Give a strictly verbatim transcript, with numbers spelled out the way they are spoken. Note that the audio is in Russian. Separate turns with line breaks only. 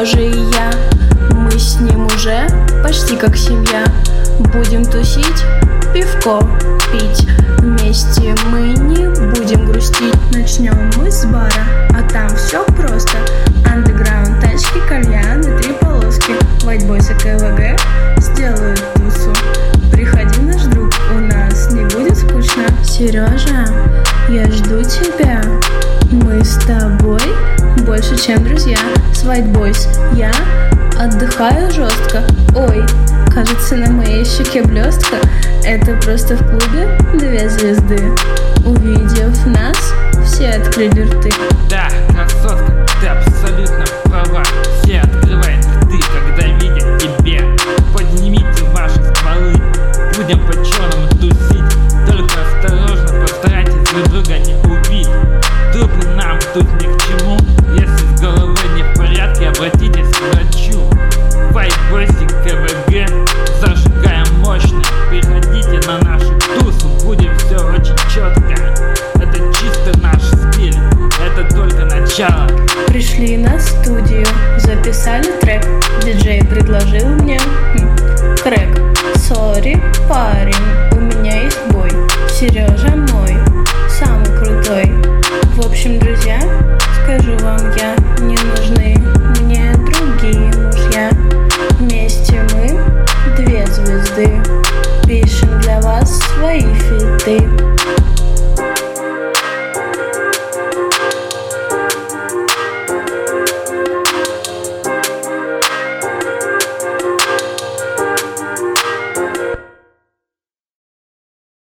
Сережа и я, мы с ним уже почти как семья. Будем тусить, пивко пить, вместе мы не будем грустить. Начнем мы с бара, а там все просто. Андеграунд, тачки, кальяны, три полоски. White Boys и КВГ сделают тусу. Приходи, наш друг, у нас не будет скучно. Сережа, я жду тебя, мы с тобой больше, чем друзья. С White Boys я отдыхаю жестко. Ой, кажется, на моей щеке блестка. Это просто в клубе две звезды. Увидев нас, все открыли рты.
Да, красотка, ты абсолютно права. Все открывают рты, когда видят тебя. Поднимите ваши стволы, будем по-черному тусить. Только осторожно, постарайтесь друг друга не убить. Трупы нам тут ни к чему. Если с головой не в порядке, обратитесь к врачу. White Boys и КВГ зажигаем мощно. Приходите на нашу тусу, будем все очень четко. Это чисто наш стиль, это только начало.
Пришли на студию, записали